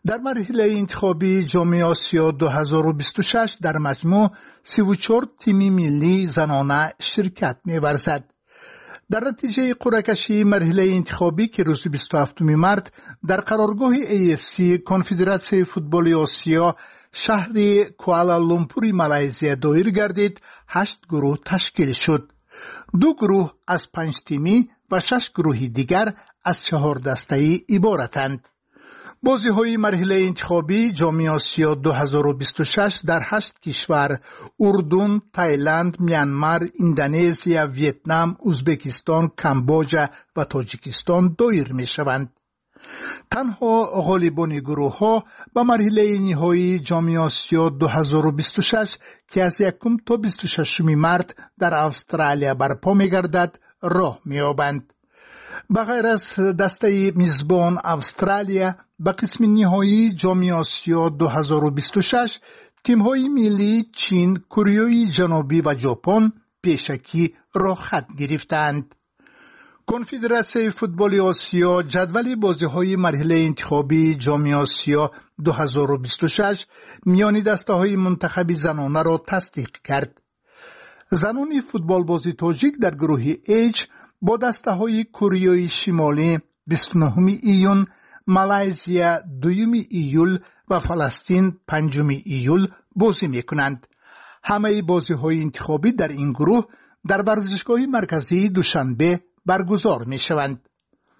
در مرحله انتخابی جام آسیا 2026 در مجموع 34 تیم ملی زنانه شرکت می‌ورزد. در نتیجه قرعه کشی مرحله انتخابی که روز 27 مارس در قرارگاه AFC کنفدراسیون فوتبال آسیا شهر کوالالامپور مالزی دایر گردید، 8 گروه تشکیل شد. 2 گروه از 5 تیمی و 6 گروه دیگر از 4 دسته‌ای عبارتند. بازی‌های مرحله انتخابی جام آسیا 2026 در 8 کشور اردن، تایلند، میانمار، اندونزیا، ویتنام، ازبکستان، کامبوجا و تاجیکستان دایر می‌شوند. تنها غالبان گروه‌ها به مرحله نهایی جام آسیا 2026 که از 1 تا 26 مارس در استرالیا برپا می‌گردد راه می‌یابند. بغیر از دسته میزبان استرالیا، به قسم نهایی جام آسیا 2026 تیم‌های ملی چین، کره جنوبی و ژاپن پیشکی راه خط گرفتند. کنفدراسیون فوتبال آسیا جدول بازی‌های مرحله انتخابی جام آسیا 2026 میان دسته‌های منتخب زنانه را تصدیق کرد. زنان فوتبال بازی تاجیک در گروه H با دسته‌های کره شمالی 29 ایون، مالزیا 2 ایول و فلسطین 5 ایول بازی می‌کنند. همه بازی‌های انتخابی در این گروه در ورزشگاه مرکزی دوشنبه برگزار می‌شوند.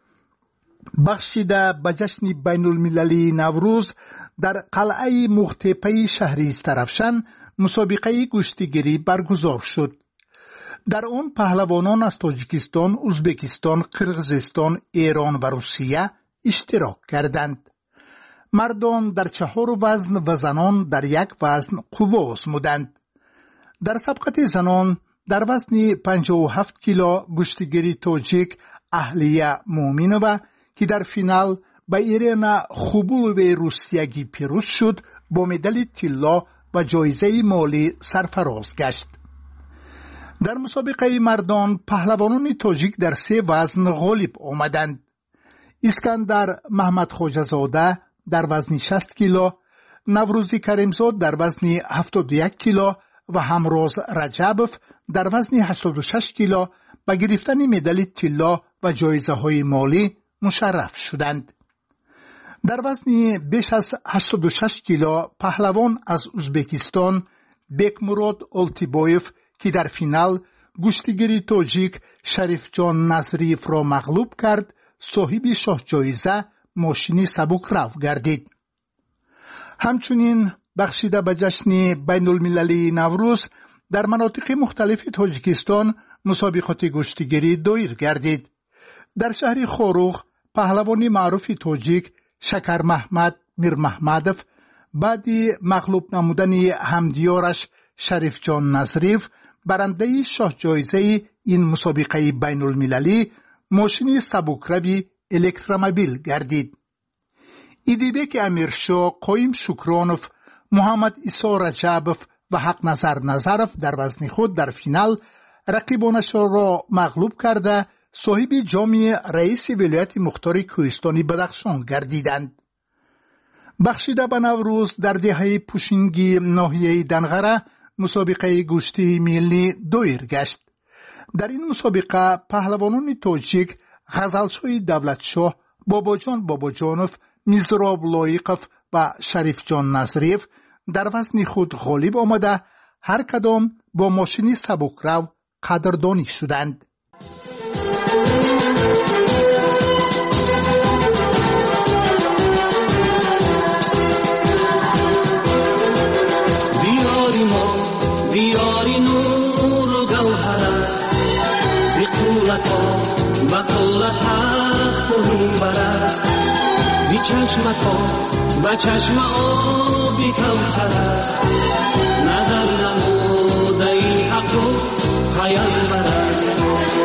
بخشیده به جشن بین‌المللی نوروز در قلعه مختپه شهری استرافشان مسابقه گشتیگیری برگزار شد. در آن پهلوانان از تاجیکستان، ازبکستان، قرقیزستان، ایران و روسیه اشتراک کردند. مردان در 4 وزن و زنان در 1 وزن قوه آزمودند. در سبقت زنان در وزن 57 کیلو گشتیگیری تاجیک اهلیه مومینووا که در فینال با ایرینا خوبولوی روسیگی پیروز شد، با مدال طلا و جایزه مالی سرفراز گشت. در مسابقه مردان پهلوانان تاجیک در 3 وزن غالب آمدند. اسکندر محمد خواجه‌زاده در وزن 60 کیلو، نوروزی کریمزاد در وزن 71 کیلو و همراز رجبوف در وزن 86 کیلو با گرفتن مدال طلا و جایزه های مالی مشرف شدند. در وزن بیش از 86 کیلو پهلوان از ازبکستان بکمراد اولتیبایف که در فینال گشتیگیری تاجیک شریف جان نظریف را مغلوب کرد، صاحب شاه جایزه ماشین سبکرو گردید. همچنین بخشیده به جشن بین المللی نوروز در مناطق مختلف تاجیکستان مسابقات گشتیگیری دایر گردید. در شهر خوروغ پهلوان معروف تاجیک شکر محمد میر محمدوف بعد مغلوب نمودن همدیارش شریف جان نظریف برنده شاه جایزه این مسابقه بین المللی ماشین سبکروی الکترومبیل گردید. ایدیبک امیرشاه، قایم شکرانوف، محمد عیسی رجبوف و حق نظر نظرف در وزن خود در فینال رقیبانش را مغلوب کرده صاحب جام رئیس ولایت مختار کوهستانی بدخشان گردیدند. بخشیده به نوروز در دهه پوشینگی ناحیه دنغره مسابقه گشتی ملی دایر گشت. در این مسابقه پهلوانان تاجیک غزلشوی دولتشاه، باباجان باباجانوف، میزراب لایقوف و شریف جان نظریف در وزن خود غالب آمده هر کدام با ماشین سبکرو قدردانی شدند. دیاری نور و گوهر است، زی قولتا و قولت حق و منبر است، زی چشمتا و چشم آبی کوثر است، نظر نموده این حق و پیامبر است.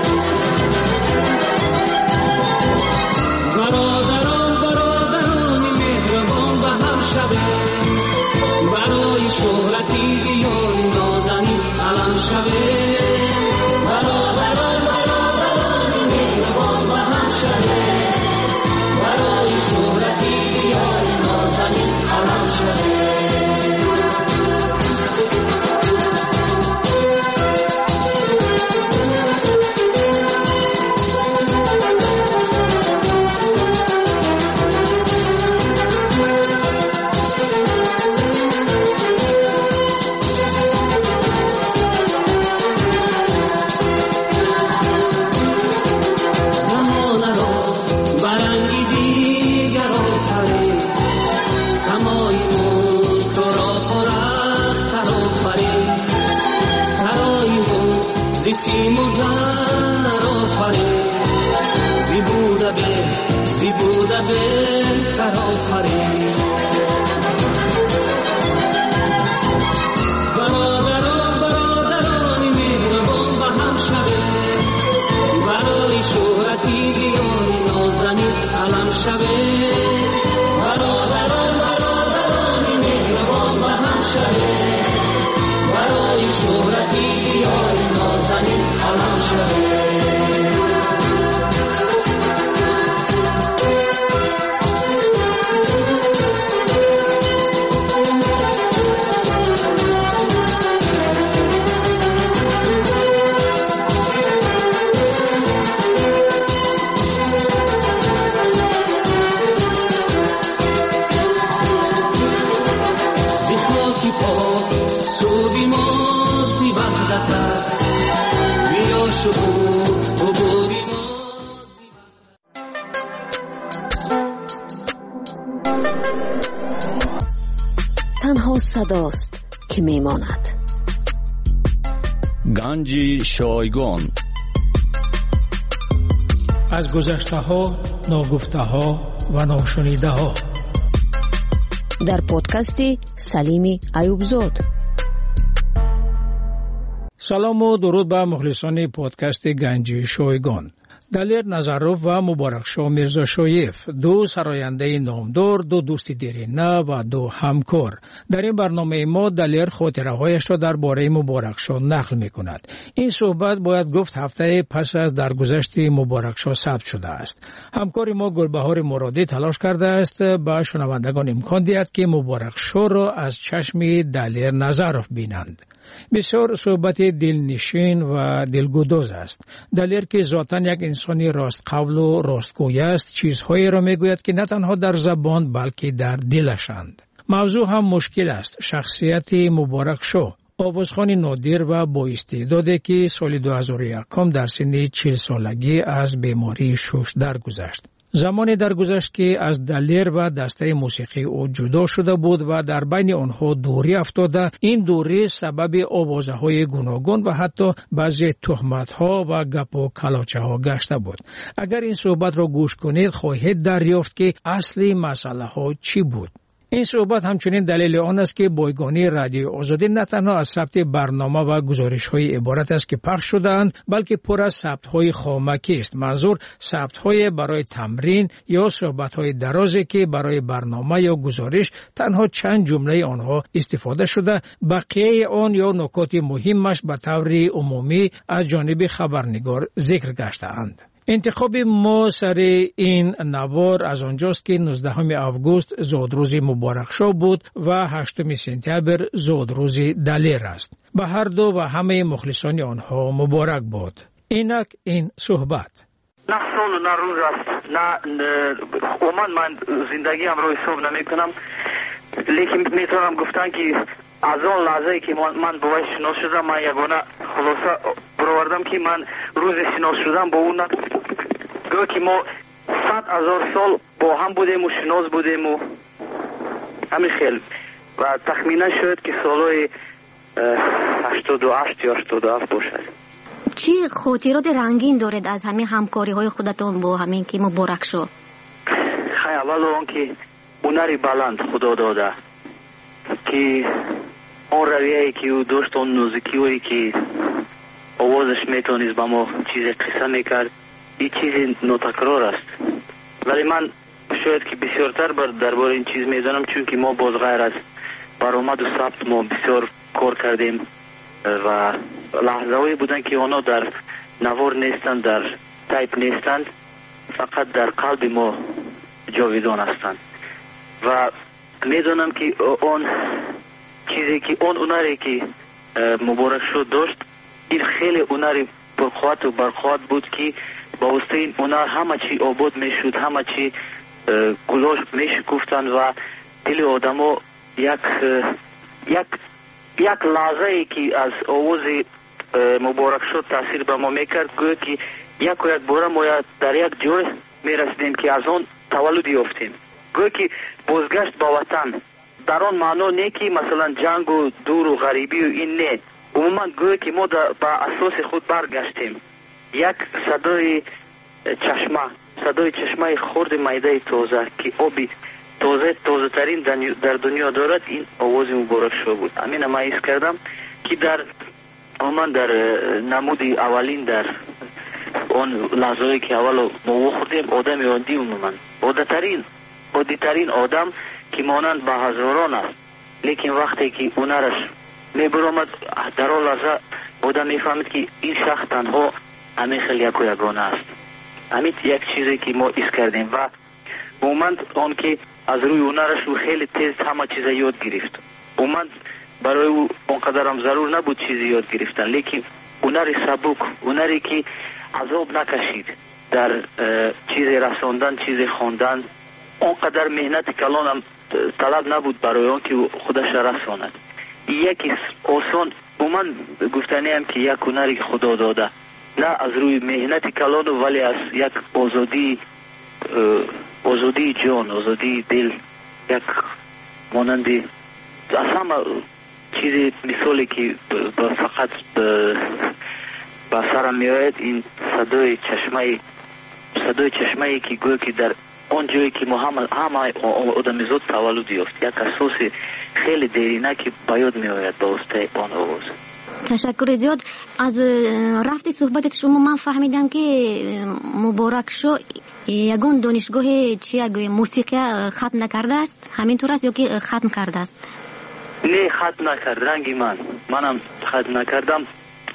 برادران مهربان به هم شوید، برای شهرتی بیان نازنین علم شوید. برادران مهربان به هم شوید، برای شهرتی بیان نازنین خاکی پا سودی مازی وحدت است بیا شکوه و بودی مازی تنها صداست که میماند. گنج شایگان از گذشته ها، ناگفته ها و ناشنیده ها در پادکست سلیم ایوبزاد. سلام و درود به مخلصان پادکست گنج شایگان. دلیر نظروف و مبارکشاه میرزا شایف، دو سراینده نامدار، دو دوست دیرینه و دو همکار. در این برنامه ما دلیر خاطره هایش را درباره مبارکشاه نقل می کند. این صحبت باید گفت هفته پس از درگذشت مبارکشاه ثبت شده است. همکار ما گلبهار مرادی تلاش کرده است به شنوندگان امکان دهد که مبارکشاه را از چشم دلیر نظروف بینند. بسیار صحبت دلنشین و دلگداز است. دلیر که ذاتاً یک انسانی راست قول و راستگوی است، چیزهایی را میگوید که نه تنها در زبان بلکه در دلشند. موضوع هم مشکل است. شخصیت مبارکشاه، آوازخوان نادر و با استعدادی که سال 2001 در سن 40 سالگی از بیماری شش درگذشت. زمانی درگذشت که از دلیر و دسته موسیقی او جدا شده بود و در بین آنها دوری افتاده. این دوری سبب آوازهای گوناگون و حتی بعضی تهمت‌ها و گپ و کلاچه‌ها گشته بود. اگر این صحبت را گوش کنید خواهید دریافت که اصلی مسئله ها چی بود. این صحبت همچنین دلیل آن است که بایگانی رادیو آزادی نه تنها از ثبت برنامه و گزارش‌های عبارت است که پخش شده‌اند، بلکه پر از ثبت‌های خامکی است. منظور ثبت‌های برای تمرین یا صحبت‌های درازی که برای برنامه یا گزارش تنها چند جمله آنها استفاده شده، بقیه آن یا نکات مهمش به طور عمومی از جانب خبرنگار ذکر گشته‌اند. انتخاب ما سر این نوار از آنجاست که 19 آگوست زادروز مبارکشاه بود و 8 سپتامبر زادروز دلیر است. به هر دو و همه مخلصان آنها مبارک باد. اینک این صحبت. نه سال و نه روز است، نه من زندگی هم رو حساب نمی کنم، لیکن میتونم گفتن که از آن لحظه که من با وی شناس شدم، من یگانه خلاصه برآوردم که من روز شناس شدم با اون گویا که ما 100,000 سال با هم بودیم و شناس بودیم و همین خیلی و تخمینا شد که سالهای 88 یا 87 باشد. چی خاطرات رنگین دارد از همین همکاری های خودتون با همین که مبارکشاه؟ خیلی اول آن که هنری بلند خدا داده که آن رویه‌ای که او داشت، آن نوزکی‌هایی که آوازش میتونست با ما چیز قصه میکرد، این چیز ناتکرار است. ولی من شاید که بسیارتر درباره این چیز میدانم، چون که ما باز غیر از برآمد و ثبت ما بسیار کار کردیم و لحظه‌هایی بودن که آنها در نوار نیستند، در تایپ نیستند، فقط در قلب ما جاویدان هستند. و میدونم که آن چیزی که آن هنری که مبارکشاه داشت، این خیلی هنری پرقوت و برقوت بود که با واسطه این هنر همه چی آباد میشد، همه چی گلاش میشکفتند و دل آدما یک لحظه ای که از آواز مبارکشاه تاثیر به ما میکرد، گویا که یک بار ما در یک جای میرسیدیم که از آن تولد یافتیم. گویا که بازگشت با وطن در آن معنا نه که مثلا جنگ و دور و غریبی و این نه، عموما گویا که ما با اساس خود برگشتیم. یک صدای چشمه خرد میده تازه که آبی تازه ترین در دنیا دارد، این آواز مبارکشاه بود. همین ما حس کردم که در نمود اولین در اون لحظه‌ای که اول ما خوردیم آدم عادی، عموما عادی‌ترین آدم که مانند به هزاران است، لیکن وقتی که هنرش میبرامد در آن لحظه آدم میفهمید که این شخص تنها همین خیلی یک و یگانه است. همین یک چیزی که ما حس کردیم و عموما آن که از روی هنرش او خیلی تیز همه چیز یاد گرفت. عموما برای او اونقدر هم ضرور نبود چیزی یاد گرفتن، لیکن هنری سبک، هنری که عذاب نکشید در چیز رساندن، چیز خواندن، اونقدر مهنت کلان هم طلب نبود برای آن که خودش رساند. یکی آسان من گفتنیم که یک هنری خدا داده، نه از روی مهنت کلان ولی از یک آزادی جان، آزادی دل، یک مانندی از همه چیزی مثالی که فقط با سرم میآید این صدای چشمه که گویا که در آن جایی که ما همه آدمیزاد تولد یافت، یک اساس خیلی دیرینه که باید میآید با واسطه آن آواز. تشکر زیاد. از رفت صحبت شما من فهمیدم که مبارک شو یگان دانشگاه موسیقی ختم نکرده است، همینطور است یا که ختم کرده است؟ نه ختم نکرد، رنگی منم ختم نکردم،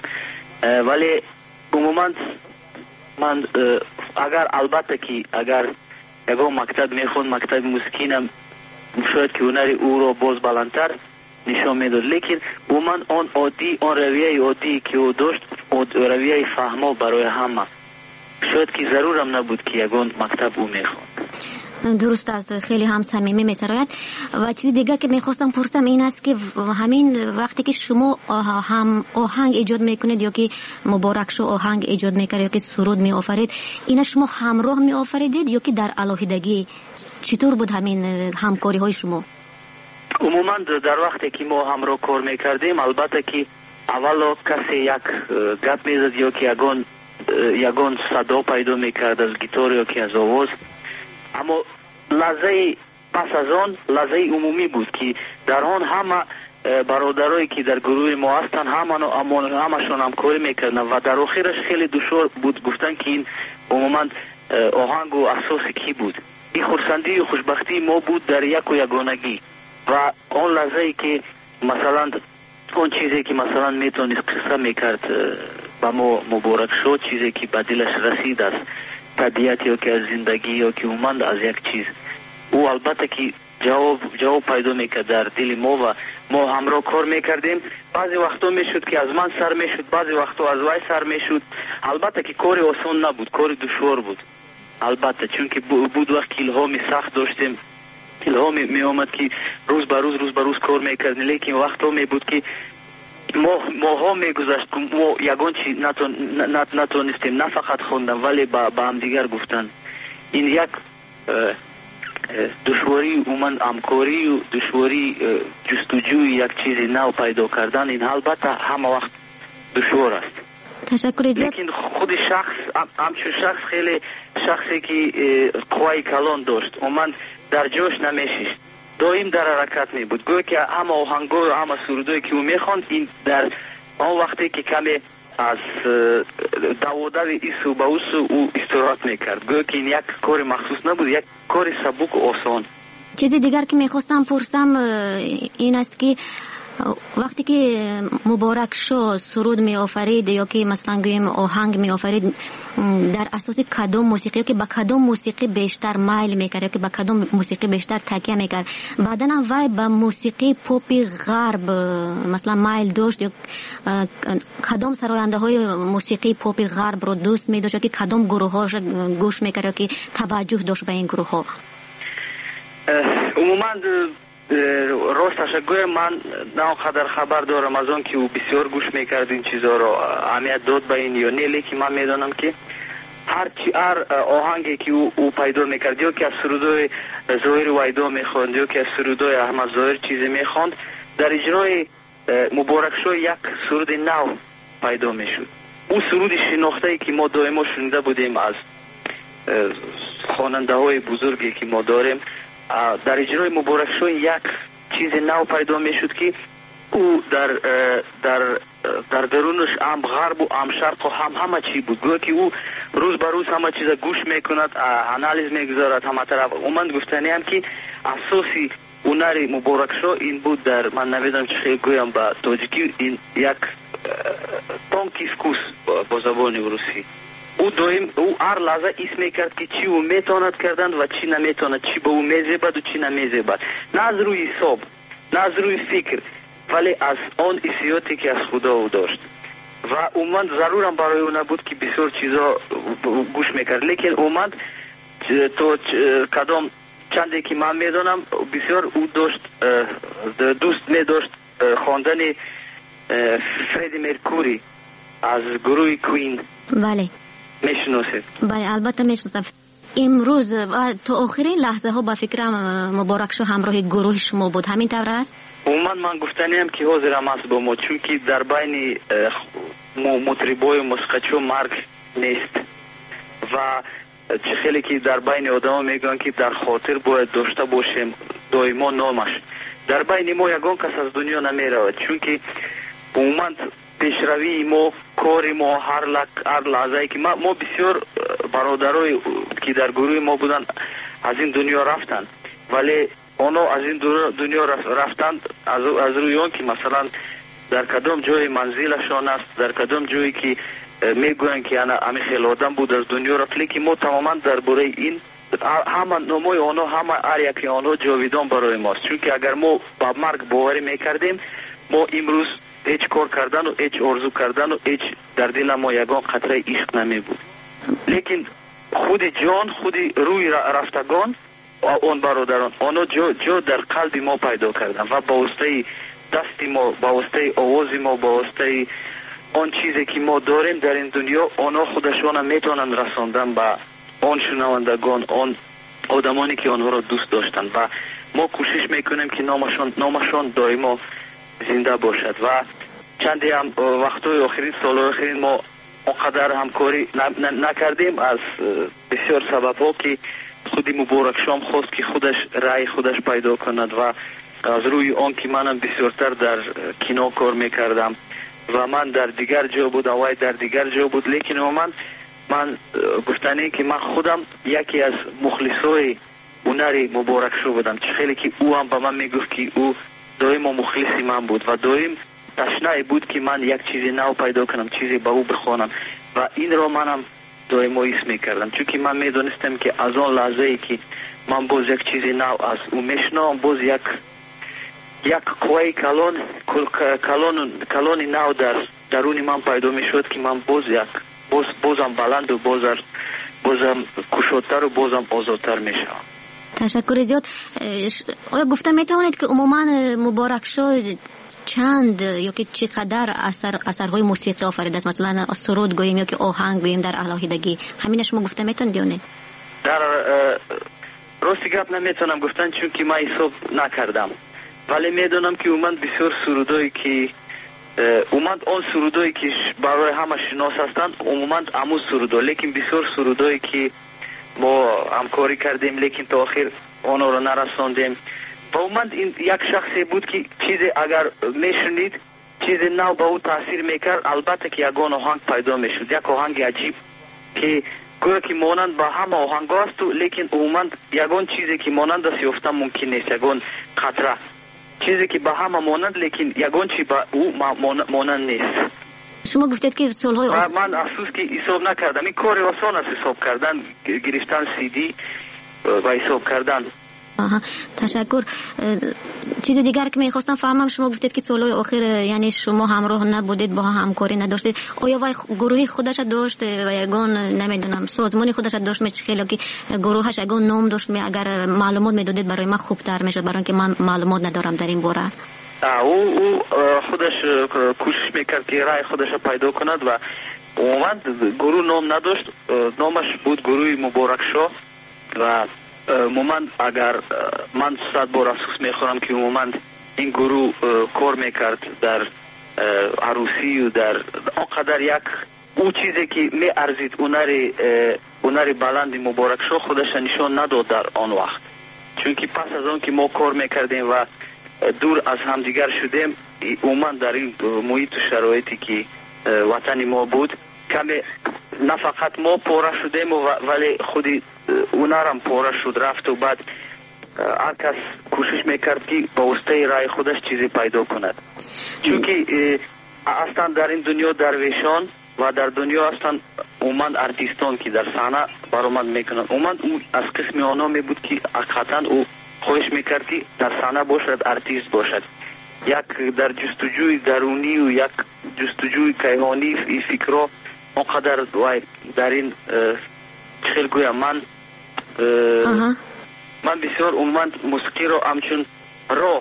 ولی عموما من البته که اگر یگان مکتب میخوند، مکتب موسیقینم شاید که هنر او را باز بلندتر نشان میداد، لیکن عموما آن رویه عادی که او داشت، رویه فهما برای همه، شاید که ضرورم نبود که یگان مکتب او میخوند. درست است، خیلی هم صمیمی می‌سراید. و چیز دیگه که میخواستم پرسم این است که همین وقتی که شما هم آهنگ ایجاد میکنید یا که مبارک شو آهنگ ایجاد میکرد یا که سرود میآفرید، اینا شما همراه میآفریدید یا که در علاحدگی؟ چطور بود همین همکاری های شما؟ عموما در وقتی که ما همراه کار میکردیم، البته که اولا کسی یک گپ میزد یا که یگان صدا پیدا میکرد از گیتار یا که از آواز، اما لحظه پس از آن لحظه عمومی بود که در آن همه برادرایی که در گروه ما هستن همشون همکاری میکردن و در آخرش خیلی دشوار بود گفتن که این عموما آهنگ و اساس کی بود. این خرسندی و خوشبختی ما بود در یک و یگانگی و آن لحظه که مثلا اون چیزی که مثلا میتونید قصه میکرد با ما مبارک شد، چیزی که به دلش رسید از طبیعت یا که از زندگی یا که اومد از یک چیز، او البته که جواب پیدا میکرد در دل ما و ما همراه کار میکردیم. بعضی وقتا میشد که از من سر میشد، بعضی وقتا از وای سر میشد. البته که کار آسان نبود، کار دشوار بود البته، چون که بود وقت که الهام سخت داشتیم، الهام می آمد که روز به روز کار میکردیم، لیکن وقتا می بود که ماها میگذشت که ما یگان چی نتونستیم نه فقط خوندن ولی با هم دیگر گفتن. این یک دشواری اومن همکاری و دشواری جستجوی یک چیزی نو پیدا کردن، این البته همه وقت دشوار است. تشکر. لیکن خود همچون شخص خیلی شخصی که قوای کلان داشت، اومن در جوش نمیشیست، دائم در حرکت می بود، گویا که همه آهنگا و همه سرودایی که او میخواند این در آن وقتی که کمی از دوادر ایسو به اوسو او استراحت میکرد، گویا که این یک کار مخصوص نبود، یک کار سبک و آسان. چیزی دیگر که میخواستم پرسم این است که وقتی که مبارک شو سرود می آفرید یا که مثلا گویم آهنگ می آفرید، در اساس کدام موسیقی که با کدام موسیقی بیشتر مایل میکرد یا که با کدام موسیقی بیشتر تکیه میکرد؟ بعدا هم وای با موسیقی پاپی غرب مثلا مایل داشت یا کدام سراینده های موسیقی پاپی غرب رو دوست می داشت یا که کدام گروه ها گوش میکرد یا که توجه داشت به این گروه ها؟ عموما راستش گویم من نه قدر خبر دارم از آن که او بسیار گوش میکرد این چیزها را، اهمیت داد به این یا نه، لیکن من میدانم که هر آهنگی که او پیدا میکرد یا که از سرودای ظاهر ویدا میخواند یا که از سرودای احمد ظاهر چیزی میخواند، در اجرای مبارک شو یک سرود نو پیدا میشد. او سرود شناخته‌ای که ما دائما شنیده بودیم از خواننده های بزرگی که ما داریم، در اجرای مبارک شو یک چیز نو پیدا می شد که او در درونش هم غرب و هم شرق و همه چی بود، گویا که او روز به روز همه چیز گوش میکند، انالیز میگذارد همه طرف. من گفتنی هم که اساسی هنر مبارک شو این بود، در من نمیدونم چه گویم با تاجیکی، این یک تانکیسکوس با زبان روسی. او هر لحظه اسم کرد که چی او میتواند کردن و چی نمیتواند، چی به او میزیبد و چی نمیزیبد، نه از روی حساب نه از روی فکر ولی از آن حسیاتی که از خدا او داشت و اومد ضرورم برای او نبود که بسیار چیزا گوش میکرد، لیکن اومد تو کدام چندی که من میدونم بسیار او داشت دوست میداشت خواندن فردی مرکوری از گروه کوین بله میشناسید؟ بله البته میشناسم. امروز و تا آخرین لحظه ها با فکرم مبارک شو همراه گروه شما بود، همین طور است؟ من گفتنیم که حاضر هم است با ما، چون که در بین مطربای موسیقیچو مرگ نیست و چه خیلی که در بین آدم میگن که در خاطر باید داشته باشیم دائما نامش. در بین ما یگان کس از دنیا نمیرود، چون که عموما پیشروی ما، کار ما، هر لحظه که ما بسیار برادرای که در گروه ما بودن از این دنیا رفتن، ولی اونا از این دنیا رفتن از روی اون که مثلا در کدام جای منزلشان است، در کدام جایی که میگوین که همه خیلی آدم بود از دنیا رفت، لیکن ما تماما درباره این همه نمای آنها، همه هر یکی آنها جاویدان برای ماست. چون که اگر ما با مرگ باوری میکردیم، ما امروز هیچ کار کردن و هیچ آرزو کردن و هیچ در دل ما یگان خطره عشق نمی بود. لیکن خود جان، خود روی رفتگان اون برادران آنها جو در قلب ما پیدا کردن و با واسطه دستی ما، با واسطه آوازی ما، با واسطه آن چیزی که ما داریم در این دنیا، آنها خودشان میتونن رساندن به آن شنوندگان، آن آدمانی که آنها را دوست داشتن و ما کوشش میکنیم که نامشان دائما زنده باشد. و چندی هم وقتای آخرین، سال آخرین ما اونقدر همکاری نکردیم از بسیار سببها که خودی مبارک شام خواست که خودش رای خودش پیدا کند و از روی آن که منم بسیارتر در کینو کار میکردم و من در دیگر جا بود، وای در دیگر جا بود، لیکن من گفتنی که من خودم یکی از مخلصای هنری مبارک شو بودم. چه خیلی که او هم به من میگفت که او دائم مخلصی من بود و دائم تشنه بود که من یک چیزی نو پیدا کنم، چیزی به او بخوانم و این را منم دائم حس میکردم، چون که من میدونستم که از آن لحظه ای که من باز یک چیزی نو از او میشنم، باز یک قوی کلون نو در درون من پیدا میشد که من بازم بلند و بازم کشادتر و بازم آزادتر میشم. تشکر زیاد. آیا گفته میتوانید که عموما مبارک شو چند یا که چقدر اثرهای موسیقی آفریده است؟ مثلا سرود گوییم یا که آهنگ گوییم در الهیدگی، همینش ما گفته میتونید یا نه؟ در راستی گپ نمیتونم گفتن، چون که من حساب نکردم، ولی میدونم که اومد بسیار سرودایی که آن سرودایی که برای همه شناس هستند عموما همون سرودا، لیکن بسیار سرودایی که ما همکاری کردیم لیکن تا آخر آنها رو نرساندیم و اومد این یک شخصی بود که چیزی اگر میشنید چیزی نو به او تاثیر میکرد، البته که یگان آهنگ پیدا میشد، یک آهنگ عجیب که گویا که مانند با همه آهنگ است، لیکن اومد یگان چیزی که مانند است یافتن ممکن نیست، یگان خطره چیزی که با همه مانند لیکن یگان چی با او مانند نیست. شما گفتید که سالهای من افسوس که حساب نکردم، این کار آسان است حساب کردن، گرفتن CD و حساب کردن. تشکر. چیز دیگر که میخواستم فهمم، شما گفتید که سالهای آخر یعنی شما همراه نبودید، با همکاری نداشتید، آیا وای گروهی خودش داشت و یگان نمیدونم سازمانی خودش داشت؟ می خیلی که گروهش یگان نام داشت، اگر معلومات میدادید برای من خوبتر میشد، برای اینکه من معلومات ندارم در این باره. او خودش کوشش میکرد که رای خودش پیدا کند و اومد گروه نام نداشت، نامش بود گروه مبارک شو و مومند اگر من 100 بار افسوس میخورم که مومند این گروه کار میکرد در عروسی و در آنقدر یک او چیزی که می ارزید هنر بلند مبارک شو خودش نشان نداد در آن وقت، چون که پس از اون که ما کار میکردیم و دور از همدیگر شدیم، اومد در این محیط و شرایطی که وطن ما بود کمی نه فقط ما پاره شدیم ولی خودی اونارم پاره شد رفت و بعد هر کس کوشش میکرد که با واسطه رای خودش چیزی پیدا کند، چون که اصلا در این دنیا درویشان و در دنیا اصلا اومد ارتیستان که در صحنه برآمد میکنند، اومد او از قسم آنها می بود که حقیقتا او خواهش میکرد که در صحنه باشد، ارتیست باشد، یک در جستجوی درونی و یک جستجوی کیهانی فکرها اونقدر در این چخیل گویم من بسیار اومد موسیقی رو همچون راه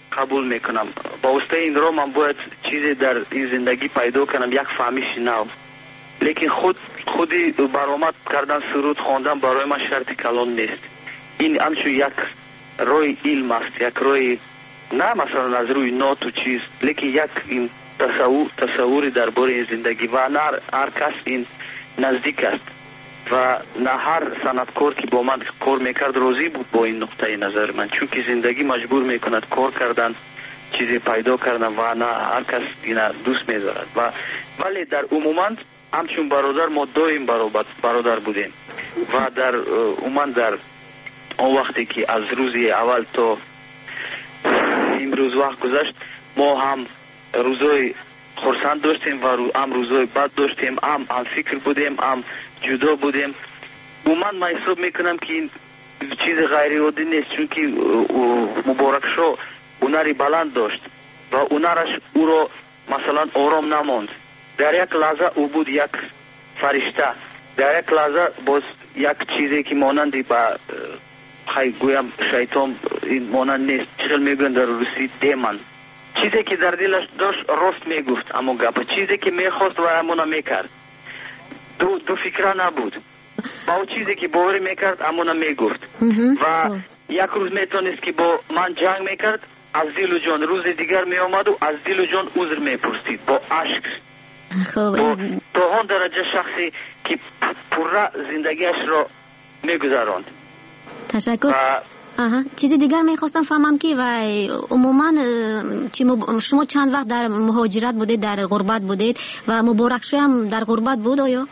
قبول میکنم. با واسطه این رو من باید چیزی در این زندگی پیدا کنم، یک فهمیش نو. لیکن خودی برآمد کردن، سرود خواندن برای من شرط کلان نیست. این همچون یک روی علم است، یک روی نه مثلا از روی نوت و چیز، لیکن یک این تصوری درباره زندگی و نه هر کس این نزدیک است و نه هر صنعتکار که با من کار میکرد راضی بود با این نقطه نظر من، چون که زندگی مجبور میکند کار کردن، چیزی پیدا کردن و نه هر کس این دوست میدارد. و ولی در عموما همچون برادر ما دویم برادر بودیم و در عموما در اون وقتی که از روزی اول تا امروز وقت گذشت، ما هم روزای خرسند داشتیم و هم روزای بد داشتیم، هم فکر بودیم، هم جدا بودیم. من حساب میکنم که این چیز غیر عادی نیست، چون که مبارک شو هنری بلند داشت و هنرش او رو مثلا آرام نماند. در یک لحظه او بود یک فرشته، در یک لحظه باز یک چیزی که مانندی با گویم شیطان این مانند نیست، چخل میگن در روسی دیمن، چیزی که در دلش داشت راست میگفت، اما گپ چیزی که میخواست و همونا میکرد، دو فکره نبود. با اون چیزی که باوری میکرد همونا میگفت و یک روز میتونست که با من جنگ میکرد، از دل و جان روز دیگر میامد و از دل و جان عذر میپرسید با عشق. تا اون درجه شخصی که پورا زندگیش را میگذراند. تشکر. چیزی دیگر میخواستم فهمم که و عموما شما چند وقت در مهاجرت بودید، در غربت بودید و مبارک شو هم در غربت بود آیا؟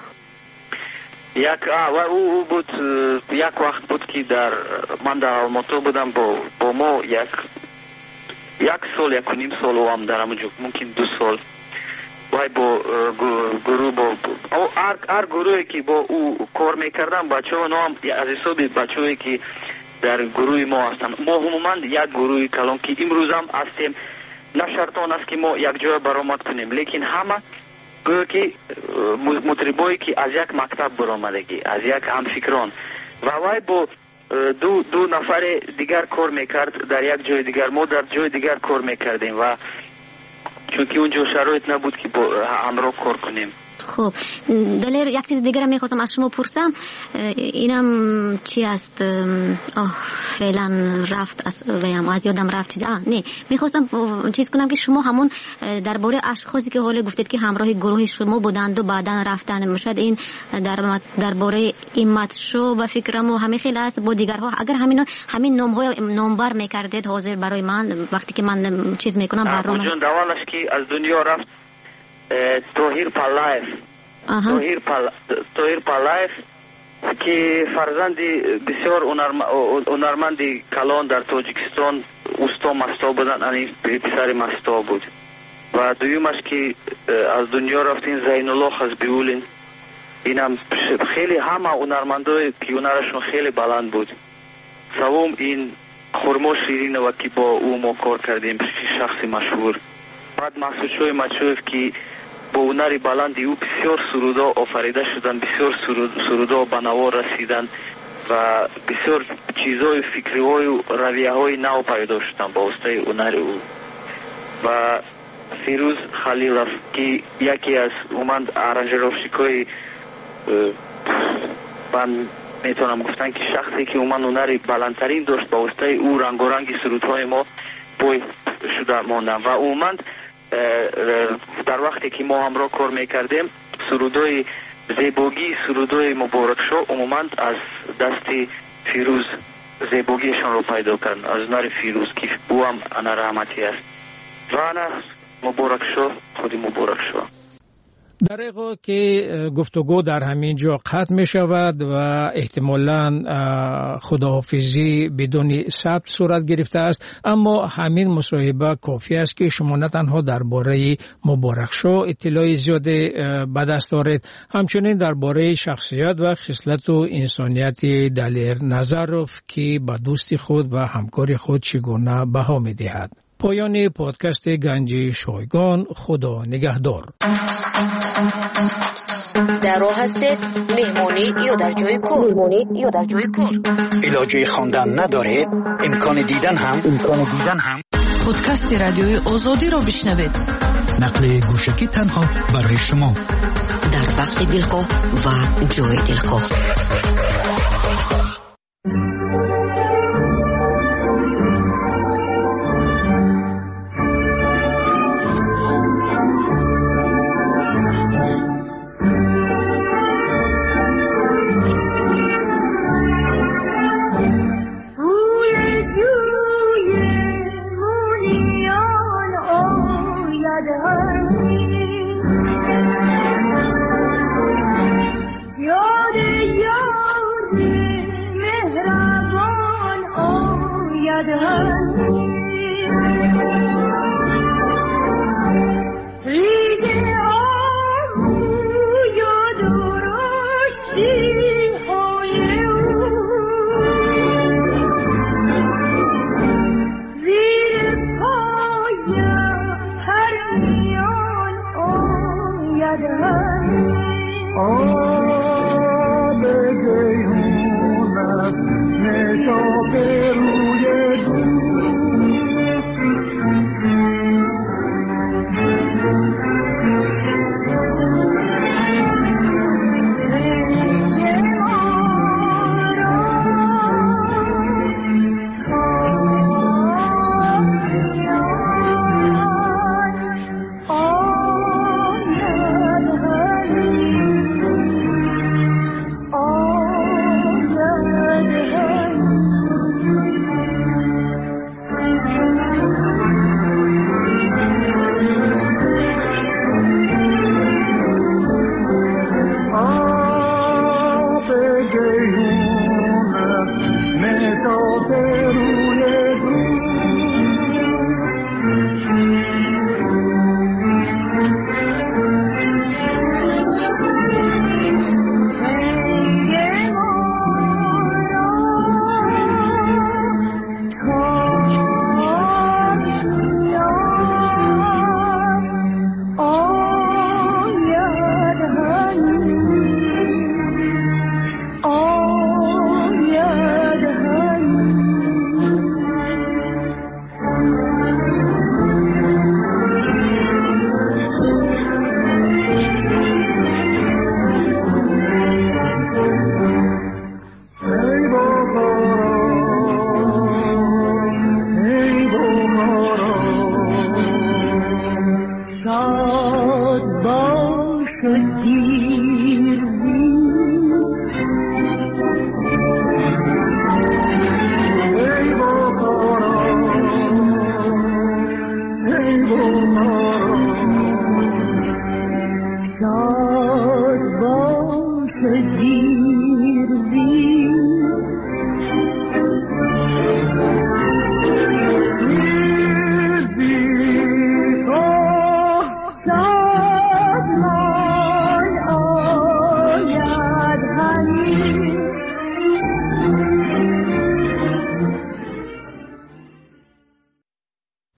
او بود یک وقت بود که من در الماتو بودم با ما یک سال یک و نیم سال و هم در همونجا ممکن 2 سال وای با گروه هر گروهی که با او کار میکردم بچه ها هم از حساب بچه هایی که در گروه ما هستن. ما عموما یک گروه کلان که امروز هم هستیم، نه شرطان است که ما یک جای برآمد کنیم، لیکن همه گویا که مطربایی که از یک مکتب برآمدگی، از یک همفکران و وای با دو نفر دیگر کار میکرد در یک جای دیگر، ما در جای دیگر کار میکردیم و چون که اونجا شرایط نبود که با همراه کار کنیم. خب دلیر یک چیز دیگر میخواستم از شما پرسم، اینم چی است؟ فعلا رفت از یادم رفت چیز. نه میخواستم چیز کنم که شما همون درباره اشخاصی که حالا گفتید که همراه گروه شما بودند و بعدا رفتن، شاید این درباره ایمت شو و فکرم و همه خیلی است با دیگرها، اگر همین نامبر میکردید حاضر برای من وقتی که من چیز میکنم برنامه جون دوالش که از دنیا رفت توهیر پالایف که فرزندی بسیار هنرمندی کلان در تاجیکستان اوستا مستا بودن، یعنی پسر مستا بود. و دویمش که از دنیا رفتین زین الله خزبیولین، اینم خیلی همه هنرمندای که هنرشون خیلی بلند بود. سوم این خرما شیرین و که با او ما کار کردیم، شخصی مشهور. بعد محسوس شوی مچوف که با هنری بلندی او بسیار سرودا آفریده شدن، بسیار سرودا به نوا رسیدن و بسیار چیزهای فکری های و رویه های نو پیدا شدن با واسطه هنر او. و فیروز خلیلوف که یکی از اومد ارنجروشیکای من میتونم گفتن که شخصی که اومد هنری بلندترین داشت با واسطه او رنگ و رنگ سرودهای ما پای شده ماندن و اومد در وقتی که ما همراه کار میکردیم سرودای زیباگی، سرودای مبارک شو عموما از دست فیروز زیباگیشان رو پیدا کردن، از هنر فیروز که او هم هنر رحمتی است و هنر مبارک شو خودی مبارک شو. در حقیقت که گفتگو در همین جا قطع می شود و احتمالاً خداحافظی بدون ثبت صورت گرفته است، اما همین مصاحبه کافی است که شما نه تنها درباره مبارک شو اطلاعی زیاد به دست دارید، همچنین درباره شخصیت و خصلت و انسانیت دلیر نظروف که به دوستی خود و همکار خود چگونه بها می دهد. پایان پادکست گنج شایگان. خدا نگهدار. در راه هستید مهمانی یا در جای کار علاجه خواندن ندارید امکان دیدن هم پادکست رادیوی آزادی را بشنوید. نقل گوشکی تنها برای شما در وقت دلخواه و جای دلخواه. آب جیهون است